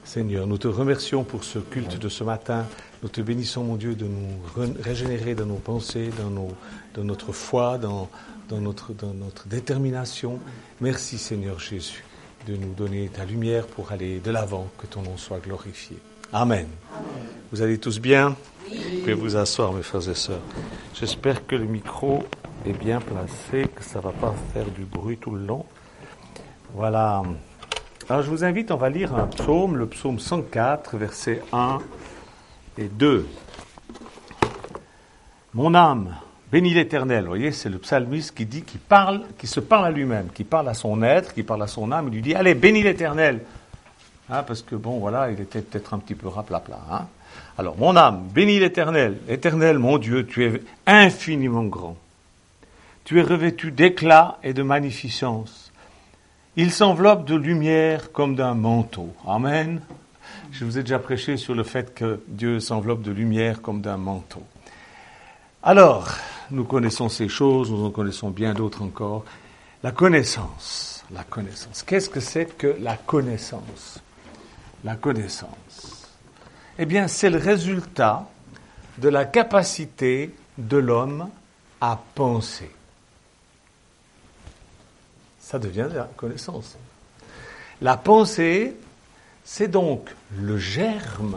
Seigneur, nous te remercions pour ce culte de ce matin. Nous te bénissons, mon Dieu, de nous régénérer dans nos pensées, dans notre foi, dans notre détermination. Merci, Seigneur Jésus, de nous donner ta lumière pour aller de l'avant, que ton nom soit glorifié. Amen. Vous allez tous bien? Vous pouvez vous asseoir, mes frères et sœurs. J'espère que le micro est bien placé, que ça ne va pas faire du bruit tout le long. Voilà. Alors je vous invite, on va lire un psaume, le psaume 104, versets 1 et 2. Mon âme, bénis l'Éternel. Vous voyez, c'est le psalmiste qui dit, qui se parle à lui-même, qui parle à son être, qui parle à son âme. Il lui dit, allez, bénis l'Éternel. Parce que bon, voilà, il était peut-être un petit peu raplapla. Alors, mon âme, bénis l'Éternel. Éternel, mon Dieu, tu es infiniment grand. Tu es revêtu d'éclat et de magnificence. Il s'enveloppe de lumière comme d'un manteau. Amen. Je vous ai déjà prêché sur le fait que Dieu s'enveloppe de lumière comme d'un manteau. Alors, nous connaissons ces choses, nous en connaissons bien d'autres encore. La connaissance. La connaissance. Qu'est-ce que c'est que la connaissance? La connaissance. Eh bien, c'est le résultat de la capacité de l'homme à penser. Ça devient de la connaissance. La pensée, c'est donc le germe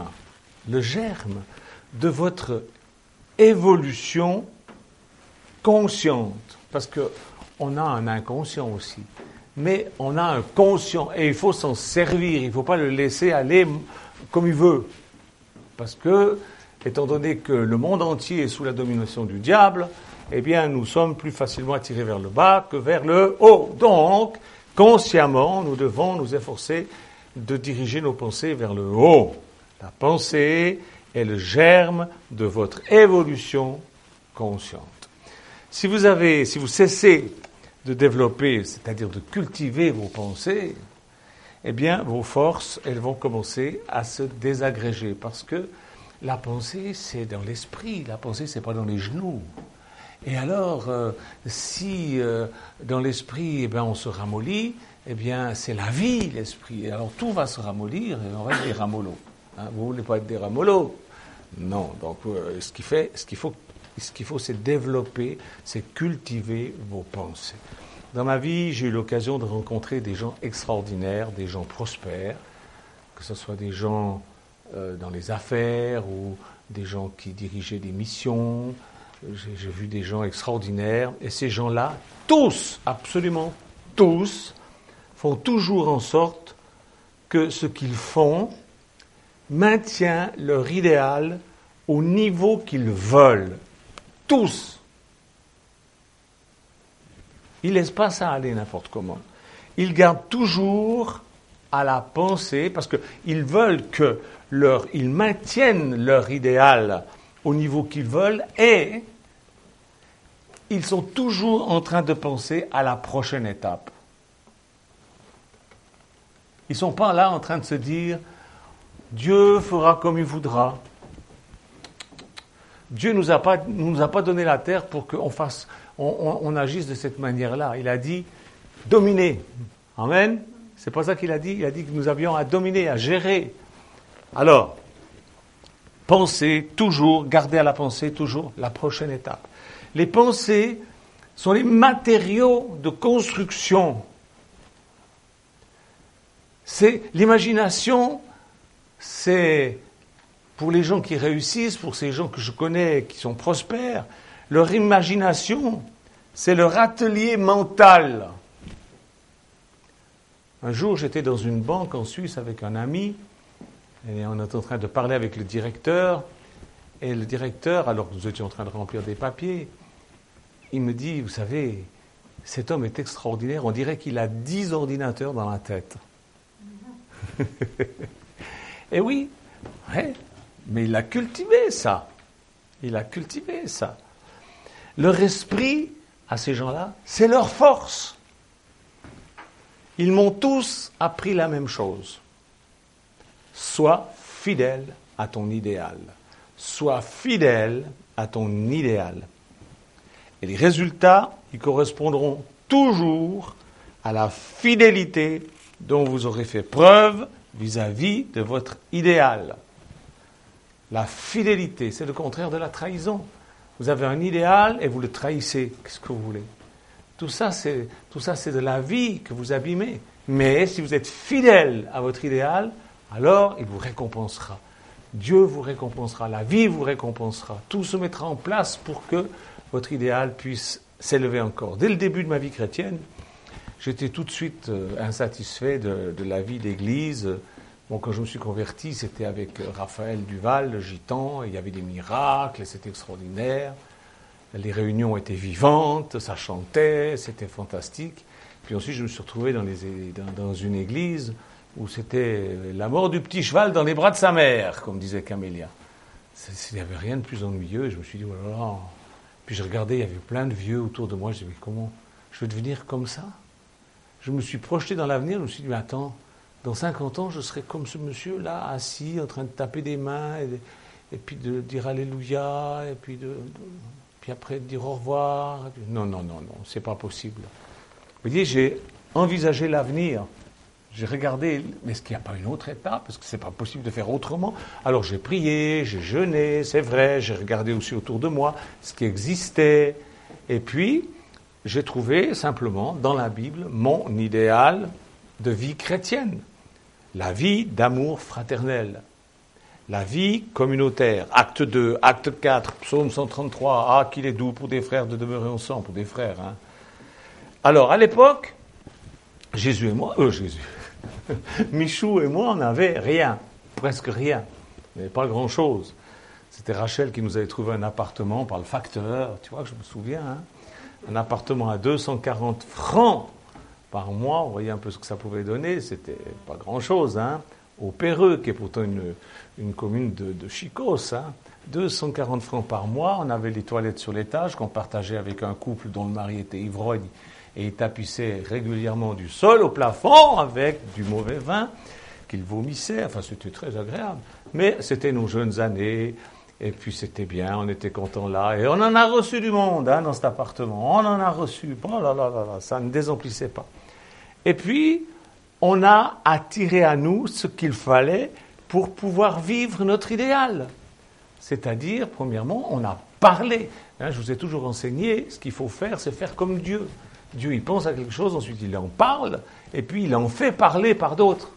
de votre évolution consciente. Parce qu'on a un inconscient aussi. Mais on a un conscient et il faut s'en servir. Il ne faut pas le laisser aller comme il veut. Parce que, étant donné que le monde entier est sous la domination du diable, eh bien, nous sommes plus facilement attirés vers le bas que vers le haut. Donc, consciemment, nous devons nous efforcer de diriger nos pensées vers le haut. La pensée est le germe de votre évolution consciente. Si vous cessez de développer, c'est-à-dire de cultiver vos pensées, eh bien, vos forces, elles vont commencer à se désagréger. Parce que la pensée, c'est dans l'esprit. La pensée, c'est pas dans les genoux. Et alors, si dans l'esprit, on se ramollit, eh bien, c'est la vie, l'esprit. Et alors, tout va se ramollir et on va être des ramollos. Vous voulez pas être des ramollos? Non. Donc, ce qu'il faut, c'est développer, c'est cultiver vos pensées. Dans ma vie, j'ai eu l'occasion de rencontrer des gens extraordinaires, des gens prospères, que ce soit des gens dans les affaires ou des gens qui dirigeaient des missions. J'ai vu des gens extraordinaires, et ces gens-là, tous, absolument tous, font toujours en sorte que ce qu'ils font maintient leur idéal au niveau qu'ils veulent. Tous. Ils ne laissent pas ça aller n'importe comment. Ils gardent toujours à la pensée, parce qu'ils veulent ils maintiennent leur idéal au niveau qu'ils veulent, et ils sont toujours en train de penser à la prochaine étape. Ils ne sont pas là en train de se dire « Dieu fera comme il voudra ». Dieu nous a pas donné la terre pour qu'on agisse de cette manière-là. Il a dit « dominer ». Amen. C'est pas ça qu'il a dit. Il a dit que nous avions à dominer, à gérer. Alors, garder à la pensée toujours la prochaine étape. Les pensées sont les matériaux de construction. L'imagination, c'est pour les gens qui réussissent, pour ces gens que je connais qui sont prospères, leur imagination, c'est leur atelier mental. Un jour, j'étais dans une banque en Suisse avec un ami, et on était en train de parler avec le directeur, et le directeur, alors que nous étions en train de remplir des papiers, il me dit, vous savez, cet homme est extraordinaire, on dirait qu'il a 10 ordinateurs dans la tête. Et oui, ouais, mais il a cultivé ça. Leur esprit, à ces gens-là, c'est leur force. Ils m'ont tous appris la même chose. Sois fidèle à ton idéal. Sois fidèle à ton idéal. Et les résultats, ils correspondront toujours à la fidélité dont vous aurez fait preuve vis-à-vis de votre idéal. La fidélité, c'est le contraire de la trahison. Vous avez un idéal et vous le trahissez. Qu'est-ce que vous voulez ? Tout ça, c'est de la vie que vous abîmez. Mais si vous êtes fidèle à votre idéal, alors il vous récompensera. Dieu vous récompensera, la vie vous récompensera. Tout se mettra en place pour que votre idéal puisse s'élever encore. Dès le début de ma vie chrétienne, j'étais tout de suite insatisfait de la vie d'église. Bon, quand je me suis converti, c'était avec Raphaël Duval, le gitan, il y avait des miracles, c'était extraordinaire. Les réunions étaient vivantes, ça chantait, c'était fantastique. Puis ensuite, je me suis retrouvé dans une église où c'était la mort du petit cheval dans les bras de sa mère, comme disait Camélia. Il n'y avait rien de plus ennuyeux, et je me suis dit, oh là là. Puis je regardais, il y avait plein de vieux autour de moi, je me suis dit, mais comment je vais devenir comme ça ? Je me suis projeté dans l'avenir, je me suis dit, mais attends, dans 50 ans, je serai comme ce monsieur-là, assis, en train de taper des mains, et puis de dire Alléluia, et puis après de dire au revoir. Non, c'est pas possible. Vous voyez, j'ai envisagé l'avenir. J'ai regardé, mais est-ce qu'il n'y a pas une autre étape ? Parce que c'est pas possible de faire autrement. Alors j'ai prié, j'ai jeûné, c'est vrai, j'ai regardé aussi autour de moi ce qui existait. Et puis, j'ai trouvé simplement dans la Bible mon idéal de vie chrétienne. La vie d'amour fraternel. La vie communautaire. Acte 2, acte 4, psaume 133. Ah, qu'il est doux pour des frères de demeurer ensemble, pour des frères. Hein. Alors, à l'époque, Michou et moi, on n'avait rien, presque rien. On n'avait pas grand-chose. C'était Rachel qui nous avait trouvé un appartement par le facteur, tu vois, je me souviens, hein, un appartement à 240 francs par mois, vous voyez un peu ce que ça pouvait donner, c'était pas grand-chose, hein, au Péreux, qui est pourtant une commune de Chicos, hein, 240 francs par mois, on avait les toilettes sur l'étage qu'on partageait avec un couple dont le mari était ivrogne, et il tapissait régulièrement du sol au plafond avec du mauvais vin qu'il vomissait. Enfin, c'était très agréable. Mais c'était nos jeunes années, et puis c'était bien, on était contents là. Et on en a reçu du monde hein, dans cet appartement. On en a reçu. Oh là là là là, ça ne désemplissait pas. Et puis, on a attiré à nous ce qu'il fallait pour pouvoir vivre notre idéal. C'est-à-dire, premièrement, on a parlé. Hein, je vous ai toujours enseigné, ce qu'il faut faire, c'est faire comme Dieu. Dieu, il pense à quelque chose, ensuite il en parle, et puis il en fait parler par d'autres.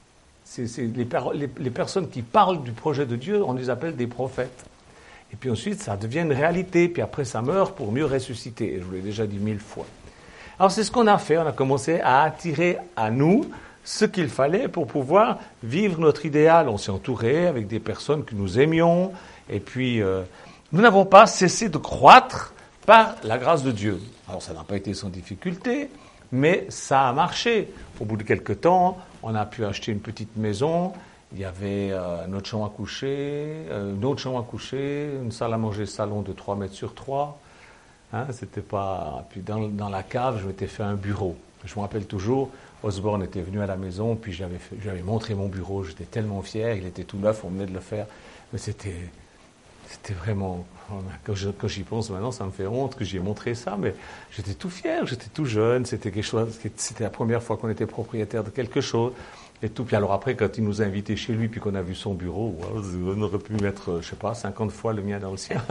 Les personnes qui parlent du projet de Dieu, on les appelle des prophètes. Et puis ensuite, ça devient une réalité, puis après ça meurt pour mieux ressusciter. Et je vous l'ai déjà dit 1000 fois. Alors c'est ce qu'on a fait, on a commencé à attirer à nous ce qu'il fallait pour pouvoir vivre notre idéal. On s'est entouré avec des personnes que nous aimions, et puis nous n'avons pas cessé de croître par la grâce de Dieu. Alors ça n'a pas été sans difficulté, mais ça a marché. Au bout de quelques temps, on a pu acheter une petite maison, il y avait notre chambre à coucher, une autre chambre à coucher, une salle à manger salon de 3 mètres sur 3. Hein, c'était pas... Puis dans la cave, je m'étais fait un bureau. Je me rappelle toujours, Osborne était venu à la maison, puis j'avais montré mon bureau, j'étais tellement fier, il était tout neuf, on venait de le faire, mais c'était vraiment, quand j'y pense maintenant, ça me fait honte que j'y ai montré ça, mais j'étais tout fier, j'étais tout jeune, c'était la première fois qu'on était propriétaire de quelque chose, et tout. Puis alors après, quand il nous a invités chez lui, puis qu'on a vu son bureau, on aurait pu mettre, 50 fois le mien dans le sien,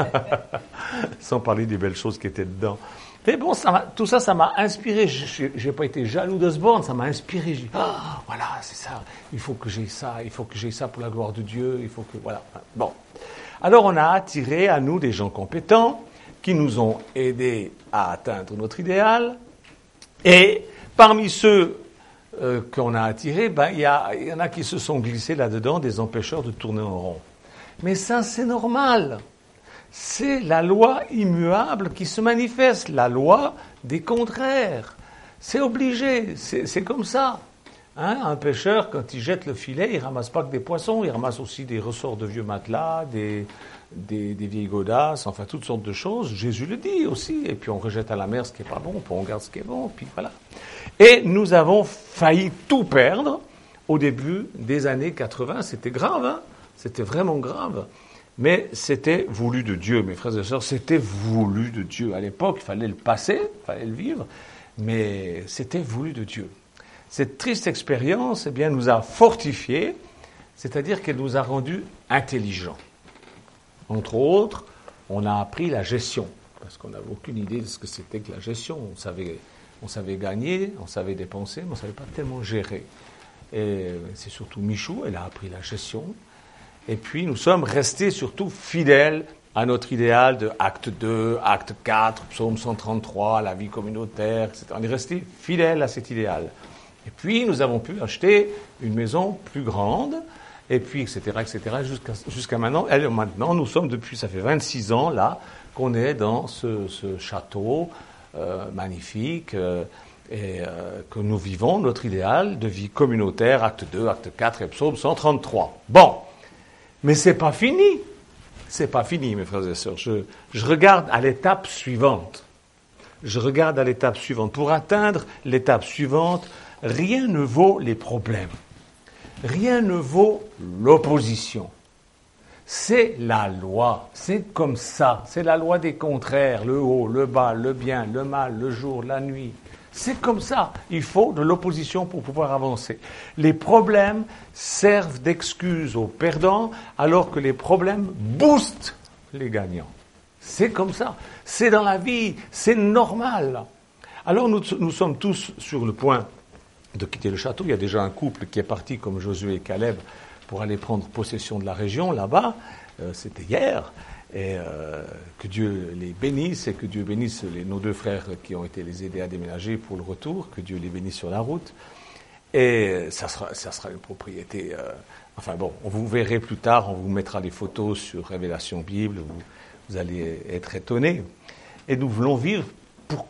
sans parler des belles choses qui étaient dedans. Mais bon, tout ça, ça m'a inspiré. J'ai pas été jaloux d'Osborne, ça m'a inspiré. J'ai dit, voilà, c'est ça, il faut que j'aie ça pour la gloire de Dieu, il faut que, voilà. Bon. Alors on a attiré à nous des gens compétents qui nous ont aidés à atteindre notre idéal. Et parmi ceux qu'on a attirés, il y en a qui se sont glissés là-dedans, des empêcheurs de tourner en rond. Mais ça, c'est normal. C'est la loi immuable qui se manifeste, la loi des contraires. C'est obligé, c'est comme ça. Hein, un pêcheur, quand il jette le filet, il ramasse pas que des poissons, il ramasse aussi des ressorts de vieux matelas, des vieilles godasses, enfin toutes sortes de choses. Jésus le dit aussi. Et puis on rejette à la mer ce qui est pas bon, puis on garde ce qui est bon, puis voilà. Et nous avons failli tout perdre au début des années 80. C'était grave, hein, c'était vraiment grave. Mais c'était voulu de Dieu, mes frères et sœurs, c'était voulu de Dieu. À l'époque, il fallait le passer, il fallait le vivre, mais c'était voulu de Dieu. Cette triste expérience, eh bien, nous a fortifiés, c'est-à-dire qu'elle nous a rendus intelligents. Entre autres, on a appris la gestion, parce qu'on n'avait aucune idée de ce que c'était que la gestion. On savait gagner, on savait dépenser, mais on ne savait pas tellement gérer. Et c'est surtout Michou, elle a appris la gestion. Et puis, nous sommes restés surtout fidèles à notre idéal de acte 2, acte 4, psaume 133, la vie communautaire, etc. On est restés fidèles à cet idéal. Et puis, nous avons pu acheter une maison plus grande, et puis, etc., jusqu'à maintenant. Et maintenant, nous sommes ça fait 26 ans, là, qu'on est dans ce château magnifique, et que nous vivons notre idéal de vie communautaire, acte 2, acte 4 et psaume 133. Bon, mais c'est pas fini. C'est pas fini, mes frères et sœurs. Je regarde à l'étape suivante. Pour atteindre l'étape suivante, rien ne vaut les problèmes. Rien ne vaut l'opposition. C'est la loi. C'est comme ça. C'est la loi des contraires. Le haut, le bas, le bien, le mal, le jour, la nuit. C'est comme ça. Il faut de l'opposition pour pouvoir avancer. Les problèmes servent d'excuse aux perdants, alors que les problèmes boostent les gagnants. C'est comme ça. C'est dans la vie. C'est normal. Alors nous sommes tous sur le point de quitter le château. Il y a déjà un couple qui est parti, comme Josué et Caleb, pour aller prendre possession de la région, là-bas. C'était hier. Et que Dieu les bénisse et que Dieu bénisse nos deux frères qui ont été les aider à déménager pour le retour, que Dieu les bénisse sur la route. Et ça sera une propriété. Enfin bon, on vous verrez plus tard, on vous mettra des photos sur Révélation Bible, vous allez être étonnés. Et nous voulons vivre. Pourquoi ?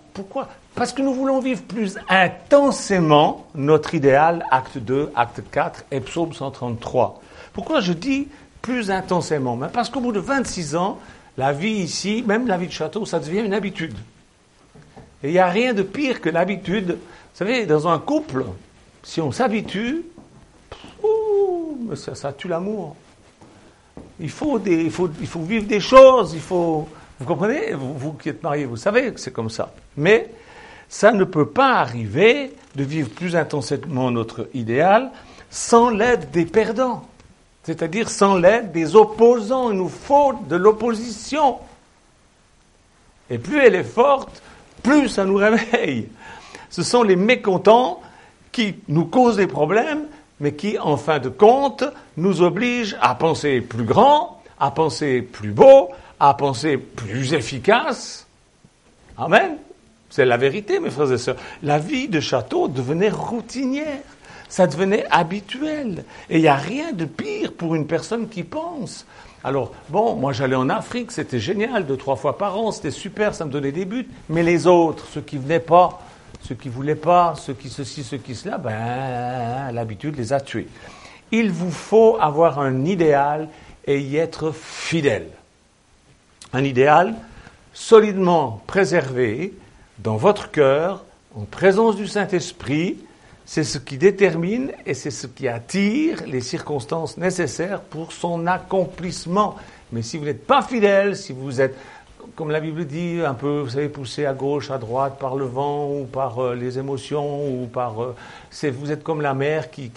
Parce que nous voulons vivre plus intensément notre idéal, acte 2, acte 4 et psaume 133. Pourquoi je dis plus intensément? Parce qu'au bout de 26 ans, la vie ici, même la vie de château, ça devient une habitude. Et il n'y a rien de pire que l'habitude. Vous savez, dans un couple, si on s'habitue, ça tue l'amour. Il faut vivre des choses, vous comprenez, vous qui êtes mariés, vous savez que c'est comme ça. Mais ça ne peut pas arriver de vivre plus intensément notre idéal sans l'aide des perdants. C'est-à-dire sans l'aide des opposants. Il nous faut de l'opposition. Et plus elle est forte, plus ça nous réveille. Ce sont les mécontents qui nous causent des problèmes, mais qui, en fin de compte, nous obligent à penser plus grand, à penser plus beau, à penser plus efficace. Amen. C'est la vérité, mes frères et sœurs. La vie de château devenait routinière. Ça devenait habituel. Et il n'y a rien de pire pour une personne qui pense. Alors, bon, moi j'allais en Afrique, c'était génial, 2-3 fois par an, c'était super, ça me donnait des buts. Mais les autres, ceux qui venaient pas, ceux qui voulaient pas, ceux qui ceci, ceux qui cela, l'habitude les a tués. Il vous faut avoir un idéal et y être fidèle. Un idéal solidement préservé dans votre cœur, en présence du Saint-Esprit. C'est ce qui détermine et c'est ce qui attire les circonstances nécessaires pour son accomplissement. Mais si vous n'êtes pas fidèle, si vous êtes, comme la Bible dit, un peu, vous savez, poussé à gauche, à droite par le vent ou par les émotions, ou par, vous êtes comme la mer qui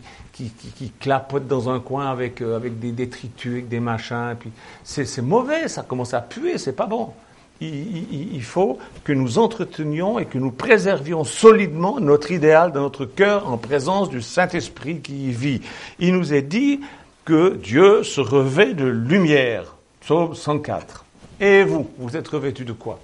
clapote dans un coin avec des détritus, avec des machins. Et puis c'est mauvais, ça commence à puer, c'est pas bon. Il faut que nous entretenions et que nous préservions solidement notre idéal dans notre cœur en présence du Saint-Esprit qui y vit. Il nous est dit que Dieu se revêt de lumière. Psaume 104. Et vous êtes revêtus de quoi?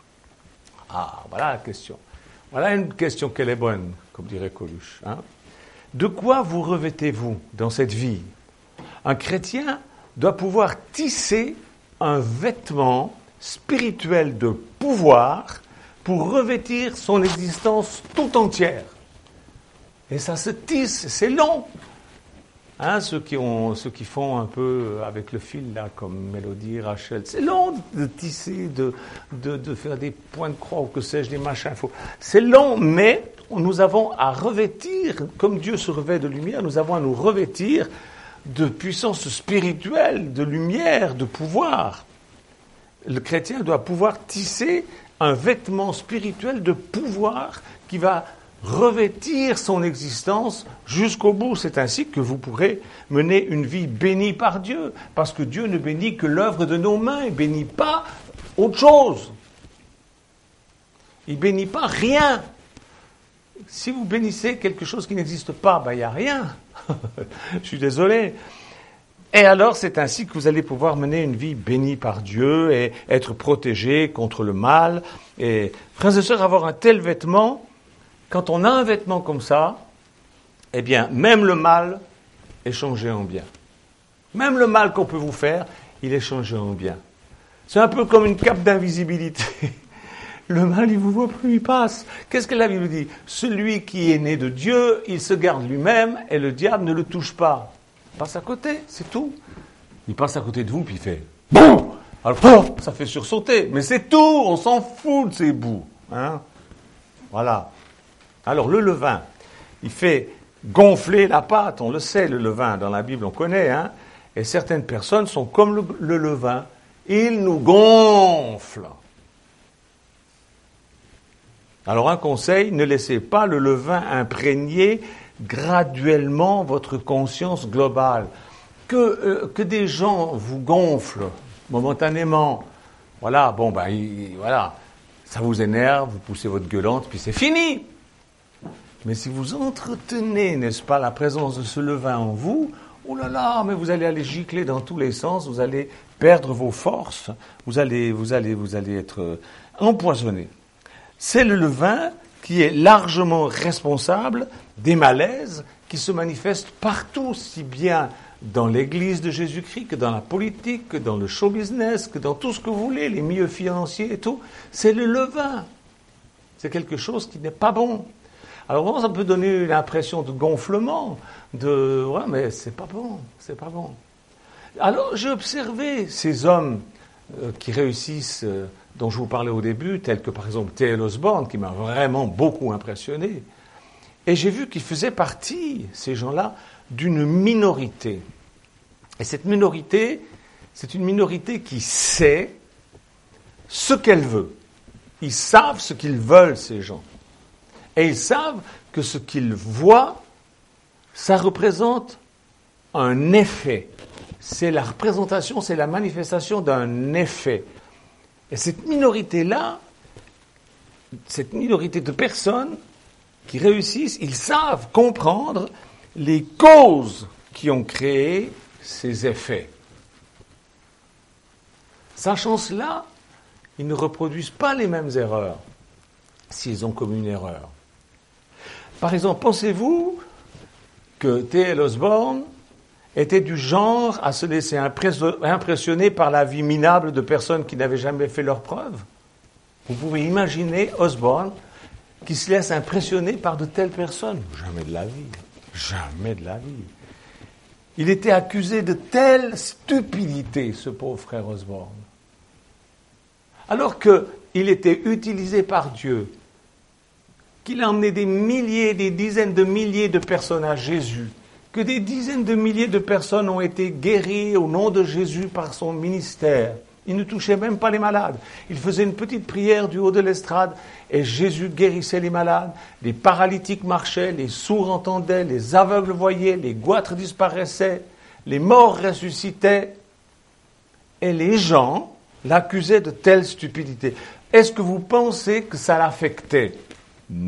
Ah, voilà la question. Voilà une question qu'elle est bonne, comme dirait Coluche. Hein? De quoi vous revêtez-vous dans cette vie? Un chrétien doit pouvoir tisser un vêtement spirituel de pouvoir pour revêtir son existence tout entière. Et ça se tisse, c'est long. Hein, ceux qui font un peu avec le fil, là, comme Mélodie, Rachel, c'est long de tisser, de faire des points de croix ou que sais-je, des machins. C'est long, mais nous avons à revêtir, comme Dieu se revêt de lumière, nous avons à nous revêtir de puissance spirituelle, de lumière, de pouvoir. Le chrétien doit pouvoir tisser un vêtement spirituel de pouvoir qui va revêtir son existence jusqu'au bout. C'est ainsi que vous pourrez mener une vie bénie par Dieu, parce que Dieu ne bénit que l'œuvre de nos mains, il ne bénit pas autre chose. Il ne bénit pas rien. Si vous bénissez quelque chose qui n'existe pas, il n'y a rien. Je suis désolé. Et alors, c'est ainsi que vous allez pouvoir mener une vie bénie par Dieu et être protégé contre le mal. Et, frères et sœurs, avoir un tel vêtement, quand on a un vêtement comme ça, eh bien, même le mal est changé en bien. Même le mal qu'on peut vous faire, il est changé en bien. C'est un peu comme une cape d'invisibilité. Le mal, il vous voit plus, il passe. Qu'est-ce que la Bible dit ? Celui qui est né de Dieu, il se garde lui-même et le diable ne le touche pas. Il passe à côté, c'est tout. Il passe à côté de vous, puis il fait « BOUM !» Alors, ça fait sursauter. Mais c'est tout, on s'en fout de ces bouts. Hein ? Voilà. Alors, le levain, il fait gonfler la pâte. On le sait, le levain, dans la Bible, on connaît. Hein ? Et certaines personnes sont comme le levain. Il nous gonfle. Alors, un conseil, ne laissez pas le levain imprégner graduellement votre conscience globale. Que des gens vous gonflent momentanément, voilà, voilà, ça vous énerve, vous poussez votre gueulante, puis c'est fini. Mais si vous entretenez, n'est-ce pas, la présence de ce levain en vous, oh là là, mais vous allez aller gicler dans tous les sens, vous allez perdre vos forces, vous allez être empoisonné. C'est le levain qui est largement responsable des malaises qui se manifestent partout, si bien dans l'Église de Jésus-Christ, que dans la politique, que dans le show business, que dans tout ce que vous voulez, les milieux financiers et tout. C'est le levain. C'est quelque chose qui n'est pas bon. Alors vraiment, ça peut donner une impression de gonflement, ouais, mais c'est pas bon, c'est pas bon. Alors j'ai observé ces hommes qui réussissent, dont je vous parlais au début, tels que par exemple T.L. Osborne, qui m'a vraiment beaucoup impressionné. Et j'ai vu qu'ils faisaient partie, ces gens-là, d'une minorité. Et cette minorité, c'est une minorité qui sait ce qu'elle veut. Ils savent ce qu'ils veulent, ces gens. Et ils savent que ce qu'ils voient, ça représente un effet. C'est la représentation, c'est la manifestation d'un effet. Et cette minorité-là, cette minorité de personnes qui réussissent, ils savent comprendre les causes qui ont créé ces effets. Sachant cela, ils ne reproduisent pas les mêmes erreurs s'ils ont commis une erreur. Par exemple, pensez-vous que T.L. Osborne était du genre à se laisser impressionner par la vie minable de personnes qui n'avaient jamais fait leurs preuves ? Vous pouvez imaginer Osborne qui se laisse impressionner par de telles personnes ? Jamais de la vie. Jamais de la vie. Il était accusé de telle stupidité, ce pauvre frère Osborne. Alors qu'il était utilisé par Dieu, qu'il a emmené des milliers, des dizaines de milliers de personnes à Jésus, que des dizaines de milliers de personnes ont été guéries au nom de Jésus par son ministère. Il ne touchait même pas les malades. Il faisait une petite prière du haut de l'estrade et Jésus guérissait les malades. Les paralytiques marchaient, les sourds entendaient, les aveugles voyaient, les goitres disparaissaient, les morts ressuscitaient. Et les gens l'accusaient de telle stupidité. Est-ce que vous pensez que ça l'affectait ? Non !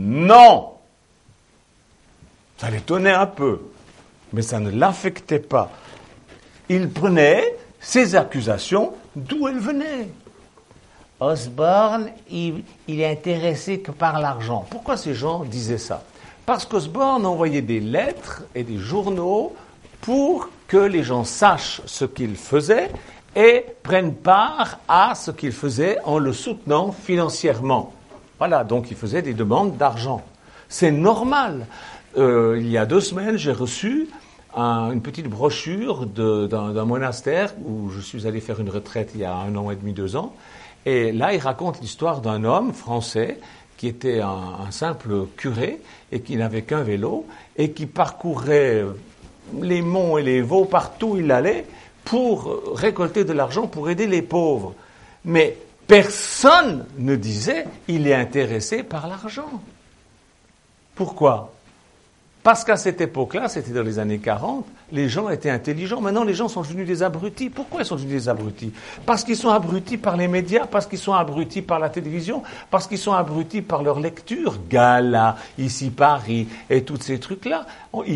Ça l'étonnait un peu, mais ça ne l'affectait pas. Il prenait ces accusations d'où elles venaient. Osborne, il est intéressé que par l'argent. Pourquoi ces gens disaient ça ? Parce qu'Osborne envoyait des lettres et des journaux pour que les gens sachent ce qu'il faisait et prennent part à ce qu'il faisait en le soutenant financièrement. Voilà, donc il faisait des demandes d'argent. C'est normal. Il y a 2 semaines, j'ai reçu une petite brochure d'un monastère où je suis allé faire une retraite il y a 1 an et demi, 2 ans. Et là, il raconte l'histoire d'un homme français qui était un simple curé et qui n'avait qu'un vélo et qui parcourait les monts et les vaux partout où il allait pour récolter de l'argent pour aider les pauvres. Mais personne ne disait « il est intéressé par l'argent ». Pourquoi ? Parce qu'à cette époque-là, c'était dans les années 40, les gens étaient intelligents. Maintenant, les gens sont devenus des abrutis. Pourquoi ils sont devenus des abrutis ? Parce qu'ils sont abrutis par les médias, parce qu'ils sont abrutis par la télévision, parce qu'ils sont abrutis par leur lecture. Gala, ici Paris, et tous ces trucs-là.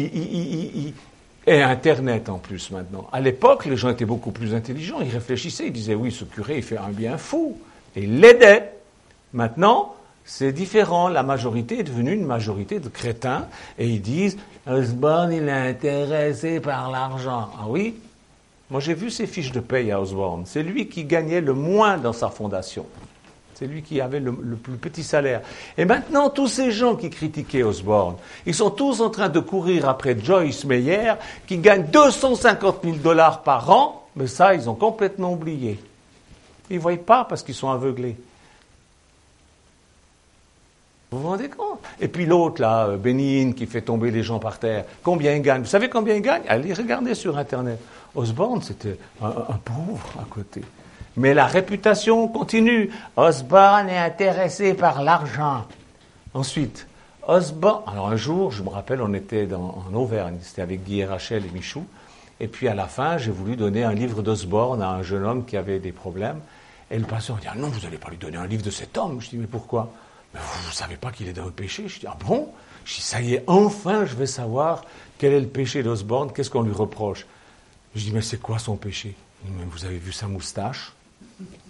Et Internet en plus maintenant. À l'époque, les gens étaient beaucoup plus intelligents. Ils réfléchissaient, ils disaient, oui, ce curé, il fait un bien fou. Et ils l'aidaient. Maintenant, c'est différent. La majorité est devenue une majorité de crétins et ils disent Osborne, il est intéressé par l'argent. Ah oui ? Moi, j'ai vu ses fiches de paye à Osborne. C'est lui qui gagnait le moins dans sa fondation. C'est lui qui avait le plus petit salaire. Et maintenant, tous ces gens qui critiquaient Osborne, ils sont tous en train de courir après Joyce Meyer, qui gagne 250 000 $ par an, mais ça, ils ont complètement oublié. Ils ne voient pas parce qu'ils sont aveuglés. Vous vous rendez compte ? Et puis l'autre, là, Bénigne, qui fait tomber les gens par terre, combien il gagne ? Vous savez combien il gagne ? Allez regarder sur Internet. Osborne, c'était un pauvre à côté. Mais la réputation continue. Osborne est intéressé par l'argent. Ensuite, Osborne... Alors un jour, je me rappelle, on était en Auvergne, c'était avec Guy et Rachel et Michou, et puis à la fin, j'ai voulu donner un livre d'Osborne à un jeune homme qui avait des problèmes, et le pasteur me dit « Ah non, vous n'allez pas lui donner un livre de cet homme ?» Je dis « Mais pourquoi ?» Mais vous ne savez pas qu'il est dans le péché. Je dis, ah bon ? Je dis, ça y est, enfin, je vais savoir quel est le péché d'Osborne, qu'est-ce qu'on lui reproche. Je dis, mais c'est quoi son péché ? Il dit, mais vous avez vu sa moustache ? Hein ?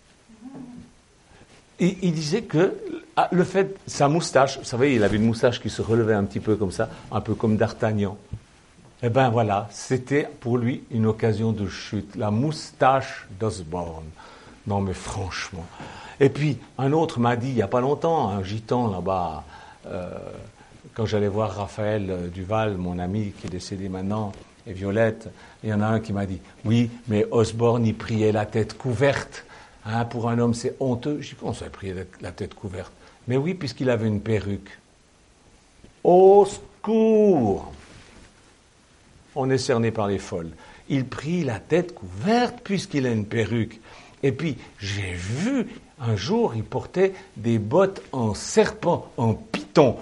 Et il disait que le fait, sa moustache, vous savez, il avait une moustache qui se relevait un petit peu comme ça, un peu comme d'Artagnan. Eh bien voilà, c'était pour lui une occasion de chute, la moustache d'Osborne. Non mais franchement... Et puis, un autre m'a dit, il n'y a pas longtemps, un gitan là-bas, quand j'allais voir Raphaël Duval, mon ami qui est décédé maintenant, et Violette, il y en a un qui m'a dit, oui, mais Osborne, il priait la tête couverte. Hein, pour un homme, c'est honteux. Je dis, comment ça, il priait la tête couverte ? Mais oui, puisqu'il avait une perruque. Au secours ! On est cerné par les folles. Il prie la tête couverte puisqu'il a une perruque. Et puis, j'ai vu... Un jour, il portait des bottes en serpent, en python.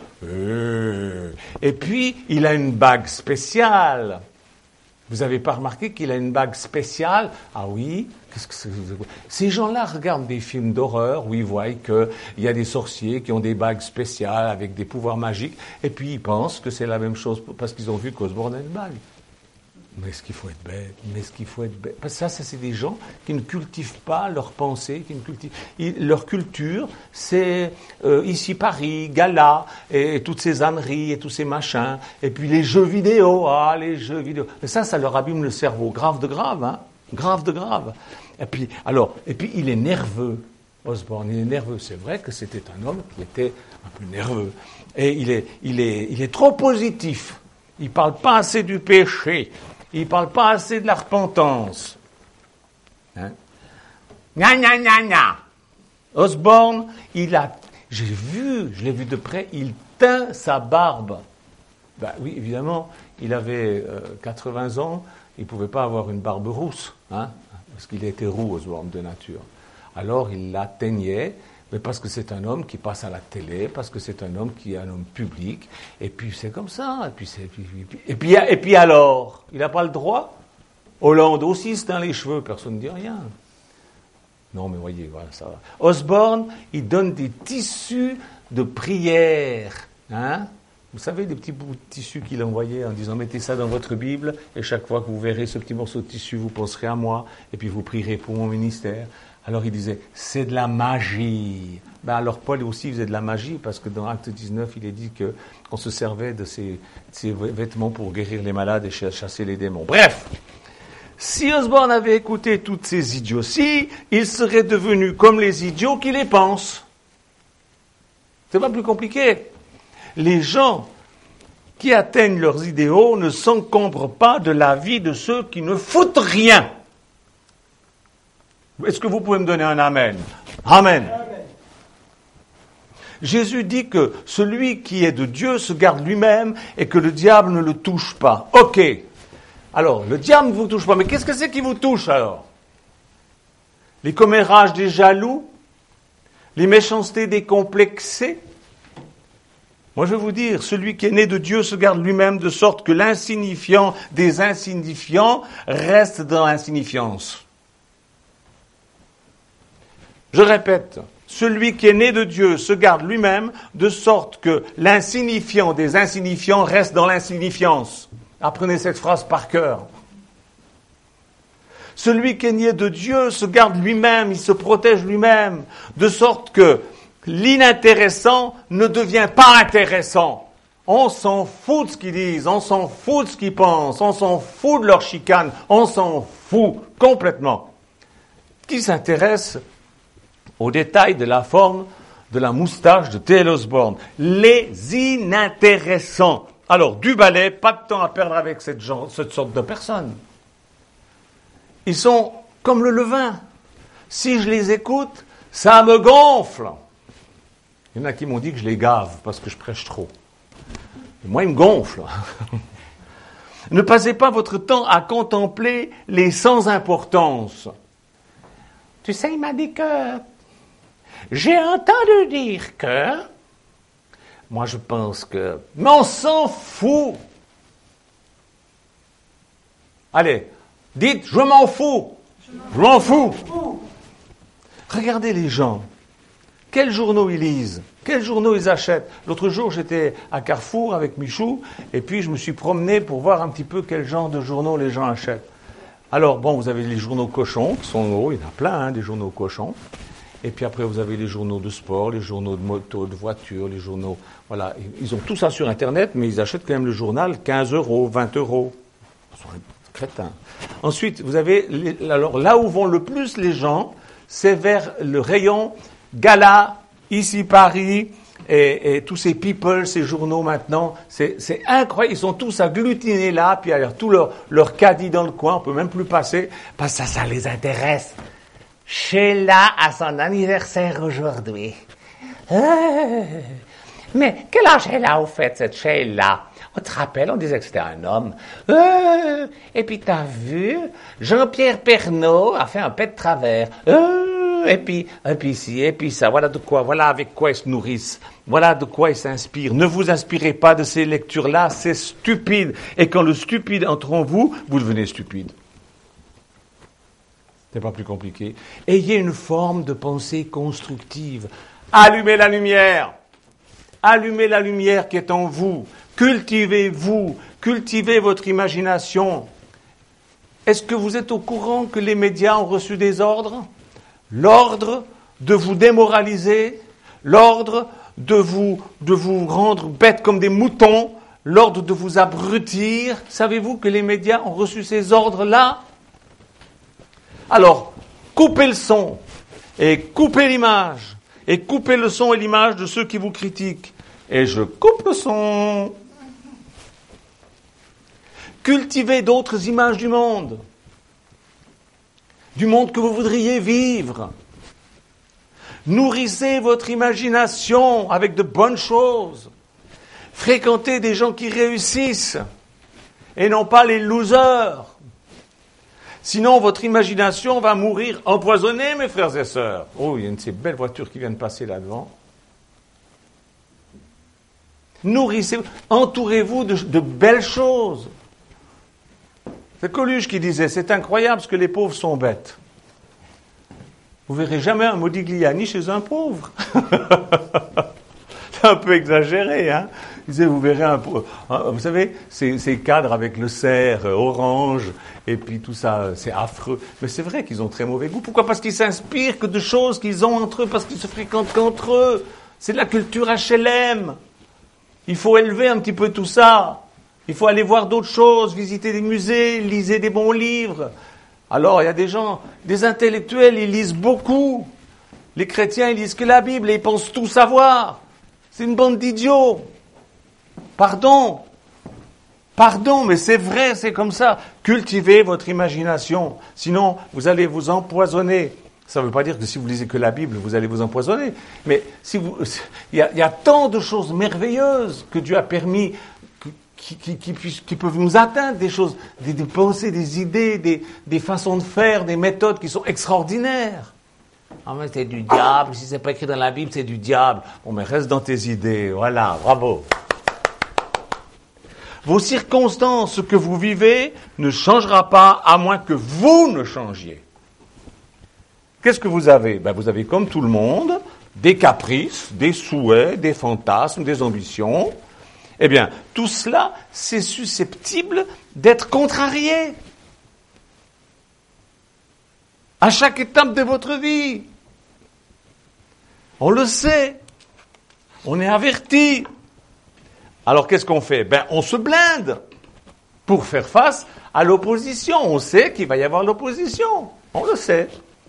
Et puis, il a une bague spéciale. Vous n'avez pas remarqué qu'il a une bague spéciale ? Ah oui, qu'est-ce que c'est ? Ces gens-là regardent des films d'horreur où ils voient qu'il y a des sorciers qui ont des bagues spéciales avec des pouvoirs magiques, et puis ils pensent que c'est la même chose parce qu'ils ont vu qu'Osborne a une bague. Mais est-ce qu'il faut être bête ? Parce que ça, c'est des gens qui ne cultivent pas leur pensée, leur culture, c'est ici Paris, Gala, et toutes ces âneries, et tous ces machins, et puis les jeux vidéo, Et ça leur abîme le cerveau, grave de grave, hein ? Grave de grave. Et puis il est nerveux, Osborne, il est nerveux. C'est vrai que c'était un homme qui était un peu nerveux. Et il est trop positif. Il ne parle pas assez du péché. Il ne parle pas assez de la repentance. Hein? Gna, gna, gna, gna. Osborne, je l'ai vu de près, il teint sa barbe. Ben oui, évidemment, il avait 80 ans, il ne pouvait pas avoir une barbe rousse, hein, parce qu'il était roux, Osborne, de nature. Alors, il la teignait, mais parce que c'est un homme qui passe à la télé, parce que c'est un homme qui est un homme public, et puis c'est comme ça, et puis alors, il n'a pas le droit. Hollande aussi se teint les cheveux, personne ne dit rien. Non, mais voyez, voilà, ça va. Osborne, il donne des tissus de prière, hein. Vous savez, des petits bouts de tissu qu'il envoyait en disant « Mettez ça dans votre Bible, et chaque fois que vous verrez ce petit morceau de tissu, vous penserez à moi, et puis vous prierez pour mon ministère. » Alors il disait « C'est de la magie. » Ben alors Paul aussi faisait de la magie, parce que dans Acte 19, il est dit qu'on se servait de ces vêtements pour guérir les malades et chasser les démons. Bref, si Osborne avait écouté toutes ces idioties, il serait devenu comme les idiots qui les pensent. C'est pas plus compliqué. Les gens qui atteignent leurs idéaux ne s'encombrent pas de la vie de ceux qui ne foutent rien. Est-ce que vous pouvez me donner un amen ? Amen. Jésus dit que celui qui est de Dieu se garde lui-même et que le diable ne le touche pas. Ok. Alors, le diable ne vous touche pas, mais qu'est-ce que c'est qui vous touche alors ? Les commérages des jaloux ? Les méchancetés des complexés ? Moi, je vais vous dire, celui qui est né de Dieu se garde lui-même de sorte que l'insignifiant des insignifiants reste dans l'insignifiance. Je répète, celui qui est né de Dieu se garde lui-même de sorte que l'insignifiant des insignifiants reste dans l'insignifiance. Apprenez cette phrase par cœur. Celui qui est né de Dieu se garde lui-même, il se protège lui-même, de sorte que l'inintéressant ne devient pas intéressant. On s'en fout de ce qu'ils disent, on s'en fout de ce qu'ils pensent, on s'en fout de leur chicane, on s'en fout complètement. Qui s'intéresse aux détails de la forme de la moustache de T.L. Osborne? Les inintéressants. Alors, du balai, pas de temps à perdre avec cette sorte de personnes. Ils sont comme le levain. Si je les écoute, ça me gonfle. Il y en a qui m'ont dit que je les gave parce que je prêche trop. Et moi, ils me gonflent. Ne passez pas votre temps à contempler les sans importance. Tu sais, il m'a dit que... J'ai entendu dire que... Moi, je pense que... Mais on s'en fout. Allez, dites, je m'en fous. Je m'en fous. Regardez les gens. Quels journaux ils lisent? Quels journaux ils achètent? L'autre jour, j'étais à Carrefour avec Michou, et puis je me suis promené pour voir un petit peu quel genre de journaux les gens achètent. Alors, bon, vous avez les journaux cochons, qui sont gros, il y en a plein, des journaux cochons. Et puis après, vous avez les journaux de sport, les journaux de moto, de voiture, les journaux... Voilà, ils ont tout ça sur Internet, mais ils achètent quand même le journal 15 €, 20 €. Ils sont crétins. Ensuite, vous avez... Alors, là où vont le plus les gens, c'est vers le rayon Gala, ici Paris, et tous ces people, ces journaux maintenant, c'est incroyable, ils sont tous agglutinés là, puis il y a tout leur caddie dans le coin, on peut même plus passer, parce que ça les intéresse. Sheila a son anniversaire aujourd'hui. Mais quel âge elle a au fait, cette Sheila? On te rappelle, on disait que c'était un homme. Et puis t'as vu, Jean-Pierre Pernaut a fait un pet de travers. Et puis ci, et puis ça, voilà de quoi, voilà avec quoi ils se nourrissent, voilà de quoi ils s'inspirent. Ne vous inspirez pas de ces lectures-là, c'est stupide. Et quand le stupide entre en vous, vous devenez stupide. C'est pas plus compliqué. Ayez une forme de pensée constructive. Allumez la lumière. Allumez la lumière qui est en vous. Cultivez-vous. Cultivez votre imagination. Est-ce que vous êtes au courant que les médias ont reçu des ordres? L'ordre de vous démoraliser, l'ordre de vous rendre bêtes comme des moutons, l'ordre de vous abrutir. Savez-vous que les médias ont reçu ces ordres-là? Alors, coupez le son et coupez l'image et coupez le son et l'image de ceux qui vous critiquent. Et je coupe le son. Cultivez d'autres images du monde que vous voudriez vivre. Nourrissez votre imagination avec de bonnes choses. Fréquentez des gens qui réussissent et non pas les losers. Sinon, votre imagination va mourir empoisonnée, mes frères et sœurs. Oh, il y a une de ces belles voitures qui viennent passer là-devant. Nourrissez, entourez-vous de belles choses. C'est Coluche qui disait, c'est incroyable parce que les pauvres sont bêtes. Vous verrez jamais un Modigliani chez un pauvre. C'est un peu exagéré, hein. Il disait, vous verrez vous savez, ces cadres avec le cerf orange, et puis tout ça, c'est affreux. Mais c'est vrai qu'ils ont très mauvais goût. Pourquoi? Parce qu'ils s'inspirent que de choses qu'ils ont entre eux, parce qu'ils se fréquentent qu'entre eux. C'est de la culture HLM. Il faut élever un petit peu tout ça. Il faut aller voir d'autres choses, visiter des musées, lisez des bons livres. Alors, il y a des gens, des intellectuels, ils lisent beaucoup. Les chrétiens, ils lisent que la Bible et ils pensent tout savoir. C'est une bande d'idiots. Pardon, mais c'est vrai, c'est comme ça. Cultivez votre imagination, sinon vous allez vous empoisonner. Ça ne veut pas dire que si vous lisez que la Bible, vous allez vous empoisonner. Mais il y a tant de choses merveilleuses que Dieu a permis, qui peuvent nous atteindre, des choses, des pensées, des idées, des façons de faire, des méthodes qui sont extraordinaires. Ah, mais c'est du diable. Si c'est pas écrit dans la Bible, c'est du diable. Bon, mais reste dans tes idées. Voilà, bravo. Vos circonstances, ce que vous vivez, ne changera pas à moins que vous ne changiez. Qu'est-ce que vous avez? Ben, vous avez, comme tout le monde, des caprices, des souhaits, des fantasmes, des ambitions. Eh bien, tout cela, c'est susceptible d'être contrarié à chaque étape de votre vie. On le sait. On est averti. Alors, qu'est-ce qu'on fait? Ben, on se blinde pour faire face à l'opposition. On sait qu'il va y avoir l'opposition. On le sait.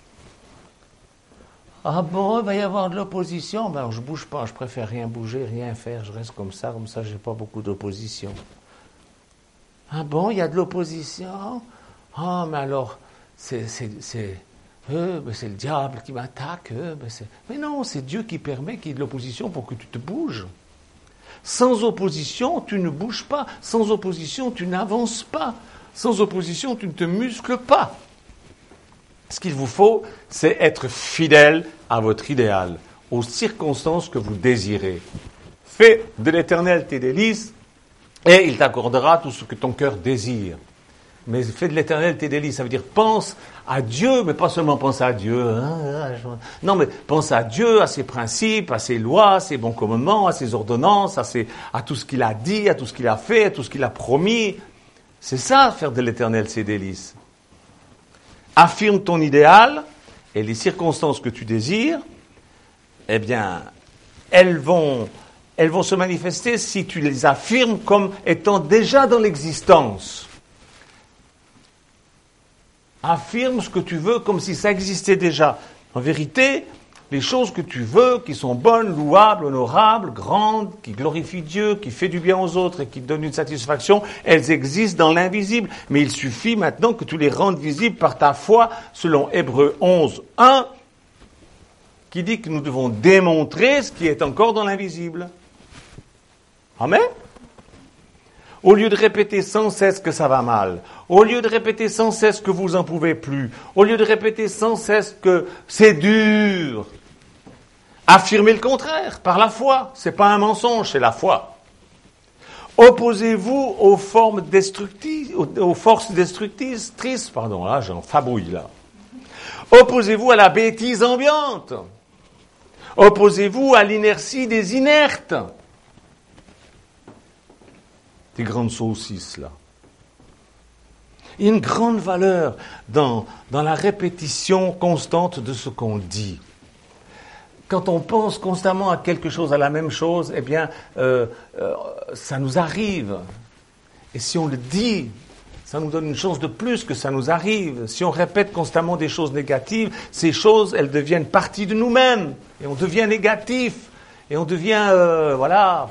Ah bon, il va y avoir de l'opposition? Ben, je bouge pas. Je préfère rien bouger, rien faire. Je reste comme ça, j'ai pas beaucoup d'opposition. Ah bon, il y a de l'opposition? Ah, mais alors, c'est le diable qui m'attaque. Mais non, c'est Dieu qui permet qu'il y ait de l'opposition pour que tu te bouges. Sans opposition, tu ne bouges pas. Sans opposition, tu n'avances pas. Sans opposition, tu ne te muscles pas. Ce qu'il vous faut, c'est être fidèle à votre idéal, aux circonstances que vous désirez. Fais de l'Éternel tes délices, et il t'accordera tout ce que ton cœur désire. Mais fais de l'Éternel tes délices, ça veut dire pense à Dieu, mais pas seulement pense à Dieu. Non, mais pense à Dieu, à ses principes, à ses lois, à ses bons commandements, à ses ordonnances, à tout ce qu'il a dit, à tout ce qu'il a fait, à tout ce qu'il a promis. C'est ça, faire de l'Éternel ses délices. Affirme ton idéal, et les circonstances que tu désires, eh bien, elles vont se manifester si tu les affirmes comme étant déjà dans l'existence. Affirme ce que tu veux comme si ça existait déjà. En vérité, les choses que tu veux, qui sont bonnes, louables, honorables, grandes, qui glorifient Dieu, qui fait du bien aux autres et qui donnent une satisfaction, elles existent dans l'invisible. Mais il suffit maintenant que tu les rendes visibles par ta foi, selon Hébreux 11, 1, qui dit que nous devons démontrer ce qui est encore dans l'invisible. Amen. Au lieu de répéter sans cesse que ça va mal, au lieu de répéter sans cesse que vous en pouvez plus, au lieu de répéter sans cesse que c'est dur, affirmez le contraire par la foi. C'est pas un mensonge, c'est la foi. Opposez-vous aux forces destructrices, là j'en fabouille là. Opposez-vous à la bêtise ambiante. Opposez-vous à l'inertie des inertes. Des grandes saucisses, là. Il y a une grande valeur dans la répétition constante de ce qu'on dit. Quand on pense constamment à quelque chose, à la même chose, eh bien, ça nous arrive. Et si on le dit, ça nous donne une chance de plus que ça nous arrive. Si on répète constamment des choses négatives, ces choses, elles deviennent partie de nous-mêmes. Et on devient négatif. Et on devient, voilà...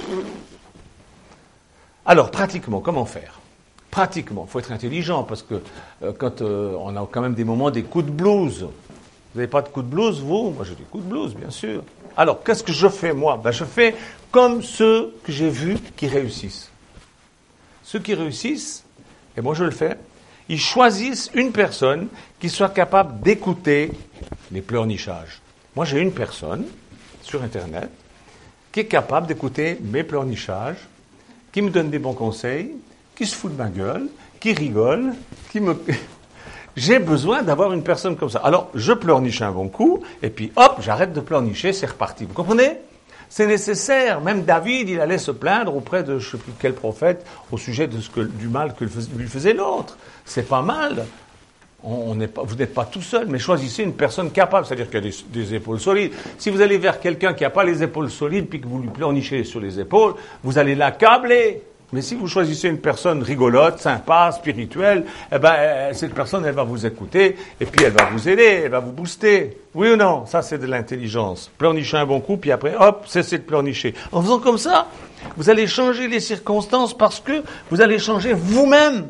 Alors, pratiquement, comment faire? Pratiquement, il faut être intelligent, parce que quand on a quand même des moments, des coups de blues. Vous n'avez pas de coups de blues, vous? Moi, j'ai des coups de blues, bien sûr. Alors, qu'est-ce que je fais, moi? Ben, je fais comme ceux que j'ai vus qui réussissent. Ceux qui réussissent, et moi je le fais, ils choisissent une personne qui soit capable d'écouter les pleurnichages. Moi, j'ai une personne, sur Internet, qui est capable d'écouter mes pleurnichages, qui me donne des bons conseils, qui se fout de ma gueule, qui rigole, J'ai besoin d'avoir une personne comme ça. Alors, je pleurniche un bon coup, et puis hop, j'arrête de pleurnicher, c'est reparti. Vous comprenez? C'est nécessaire. Même David, il allait se plaindre auprès de je ne sais plus quel prophète au sujet du mal que lui faisait l'autre. C'est pas mal. Vous n'êtes pas tout seul, mais choisissez une personne capable, c'est-à-dire qui a des épaules solides. Si vous allez vers quelqu'un qui n'a pas les épaules solides, puis que vous lui pleurnichez sur les épaules, vous allez l'accabler. Mais si vous choisissez une personne rigolote, sympa, spirituelle, eh ben, cette personne, elle va vous écouter, et puis elle va vous aider, elle va vous booster. Oui ou non? Ça, c'est de l'intelligence. Pleurnicher un bon coup, puis après, hop, cessez de pleurnicher. En faisant comme ça, vous allez changer les circonstances parce que vous allez changer vous-même.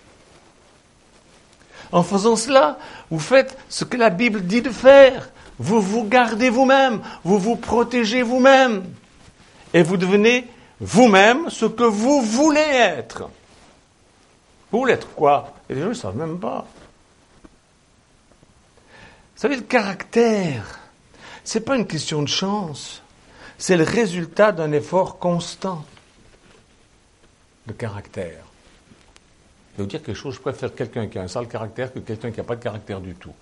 En faisant cela, vous faites ce que la Bible dit de faire. Vous vous gardez vous-même, vous vous protégez vous-même. Et vous devenez vous-même ce que vous voulez être. Vous voulez être quoi? Et les gens ne savent même pas. savez, le caractère, c'est pas une question de chance. C'est le résultat d'un effort constant. Le caractère. Je vais vous dire quelque chose, je préfère quelqu'un qui a un sale caractère que quelqu'un qui n'a pas de caractère du tout.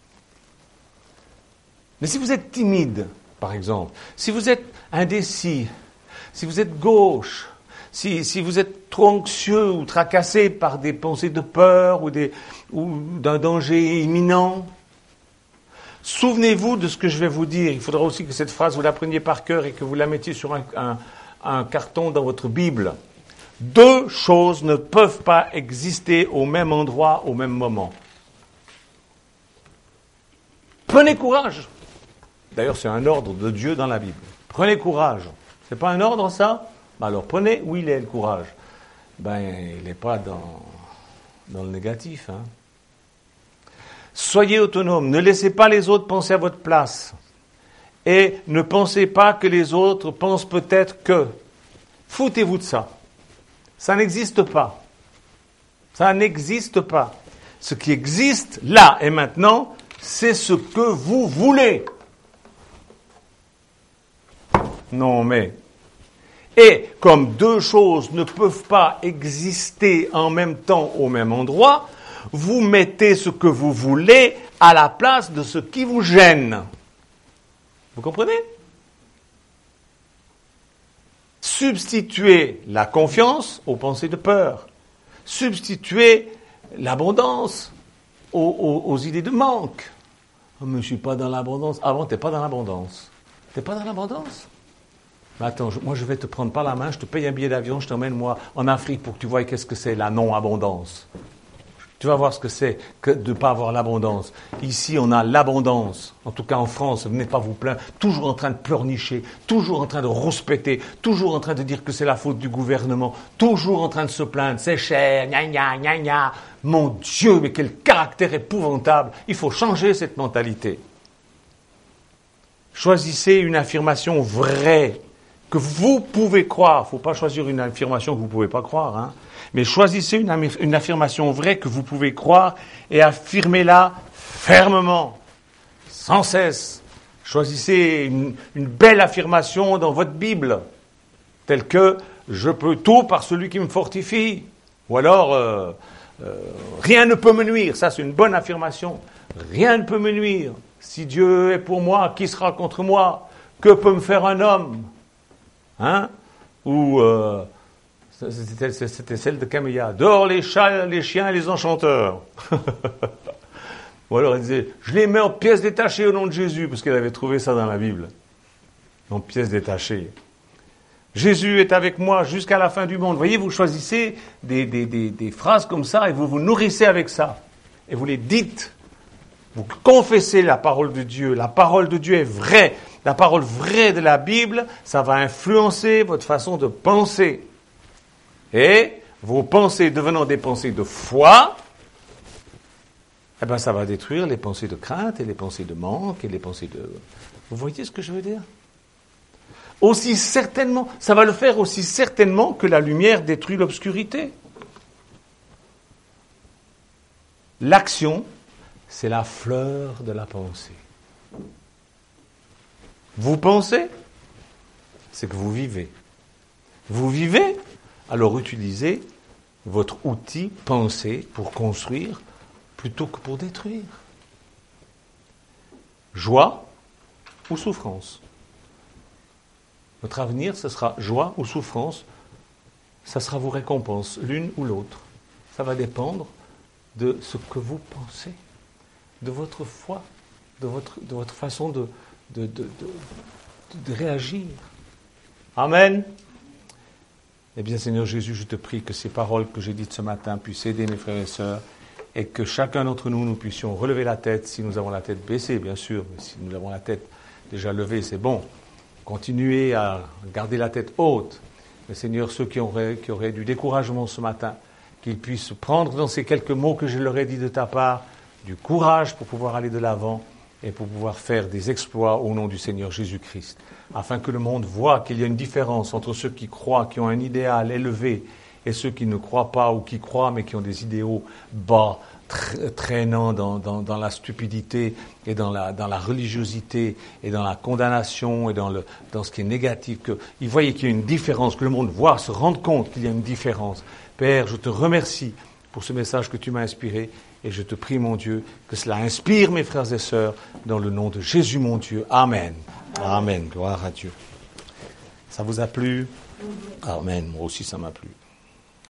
Mais si vous êtes timide, par exemple, si vous êtes indécis, si vous êtes gauche, si vous êtes trop anxieux ou tracassé par des pensées de peur ou d'un danger imminent, souvenez-vous de ce que je vais vous dire. Il faudra aussi que cette phrase, vous la preniez par cœur et que vous la mettiez sur un carton dans votre Bible. 2 choses ne peuvent pas exister au même endroit, au même moment. Prenez courage. D'ailleurs, c'est un ordre de Dieu dans la Bible. Prenez courage. C'est pas un ordre, ça? Alors, prenez où il est, le courage. Il n'est pas dans le négatif. Soyez autonome. Ne laissez pas les autres penser à votre place. Et ne pensez pas que les autres pensent peut-être que. Foutez-vous de ça. Ça n'existe pas. Ça n'existe pas. Ce qui existe, là et maintenant, c'est ce que vous voulez. Non, mais... Et comme 2 choses ne peuvent pas exister en même temps au même endroit, vous mettez ce que vous voulez à la place de ce qui vous gêne. Vous comprenez? Substituez la confiance aux pensées de peur. Substituez l'abondance aux idées de manque. Oh, mais je ne suis pas dans l'abondance. Ah bon, tu n'es pas dans l'abondance. Tu n'es pas dans l'abondance? Mais attends, moi je vais te prendre par la main, je te paye un billet d'avion, je t'emmène moi en Afrique pour que tu vois qu'est-ce que c'est la non-abondance. Tu vas voir ce que c'est que de ne pas avoir l'abondance. Ici, on a l'abondance. En tout cas, en France, venez pas vous plaindre. Toujours en train de pleurnicher, toujours en train de rouspéter, toujours en train de dire que c'est la faute du gouvernement, toujours en train de se plaindre. C'est cher, gna gna gna gna. Mon Dieu, mais quel caractère épouvantable. Il faut changer cette mentalité. Choisissez une affirmation vraie que vous pouvez croire. Il ne faut pas choisir une affirmation que vous ne pouvez pas croire, mais choisissez une affirmation vraie que vous pouvez croire et affirmez-la fermement, sans cesse. Choisissez une belle affirmation dans votre Bible, telle que « Je peux tout par celui qui me fortifie ». Ou alors « Rien ne peut me nuire ». Ça, c'est une bonne affirmation. « Rien ne peut me nuire. Si Dieu est pour moi, qui sera contre moi? Que peut me faire un homme ?» Ou c'était celle de Camélia. Dehors les chats, les chiens et les enchanteurs. Ou alors elle disait, je les mets en pièces détachées au nom de Jésus, parce qu'elle avait trouvé ça dans la Bible. En pièces détachées. Jésus est avec moi jusqu'à la fin du monde. Vous voyez, vous choisissez des phrases comme ça et vous vous nourrissez avec ça. Et vous les dites. Vous confessez la parole de Dieu. La parole de Dieu est vraie. La parole vraie de la Bible, ça va influencer votre façon de penser. Et vos pensées devenant des pensées de foi, ça va détruire les pensées de crainte et les pensées de manque et les pensées de... Vous voyez ce que je veux dire? Aussi certainement, ça va le faire aussi certainement que la lumière détruit l'obscurité. L'action, c'est la fleur de la pensée. Vous pensez, c'est que vous vivez. Vous vivez, alors utilisez votre outil pensée pour construire plutôt que pour détruire. Joie ou souffrance. Votre avenir, ce sera joie ou souffrance. Ça sera vos récompenses, l'une ou l'autre. Ça va dépendre de ce que vous pensez, de votre foi, de votre façon de réagir. Amen. Eh bien, Seigneur Jésus, je te prie que ces paroles que j'ai dites ce matin puissent aider mes frères et sœurs et que chacun d'entre nous, nous puissions relever la tête, si nous avons la tête baissée, bien sûr, mais si nous avons la tête déjà levée, c'est bon. Continuez à garder la tête haute. Mais Seigneur, ceux qui auraient du découragement ce matin, qu'ils puissent prendre dans ces quelques mots que je leur ai dit de ta part, du courage pour pouvoir aller de l'avant et pour pouvoir faire des exploits au nom du Seigneur Jésus-Christ, afin que le monde voit qu'il y a une différence entre ceux qui croient, qui ont un idéal élevé, et et ceux qui ne croient pas ou qui croient mais qui ont des idéaux bas, traînant dans la stupidité et dans la religiosité et dans la condamnation et dans ce qui est négatif, qu'ils voient qu'il y a une différence, que le monde voit, se rende compte qu'il y a une différence. Père, je te remercie pour ce message que tu m'as inspiré et je te prie, mon Dieu, que cela inspire mes frères et sœurs dans le nom de Jésus, mon Dieu. Amen. Amen. Gloire à Dieu. Ça vous a plu? Amen. Moi aussi, ça m'a plu.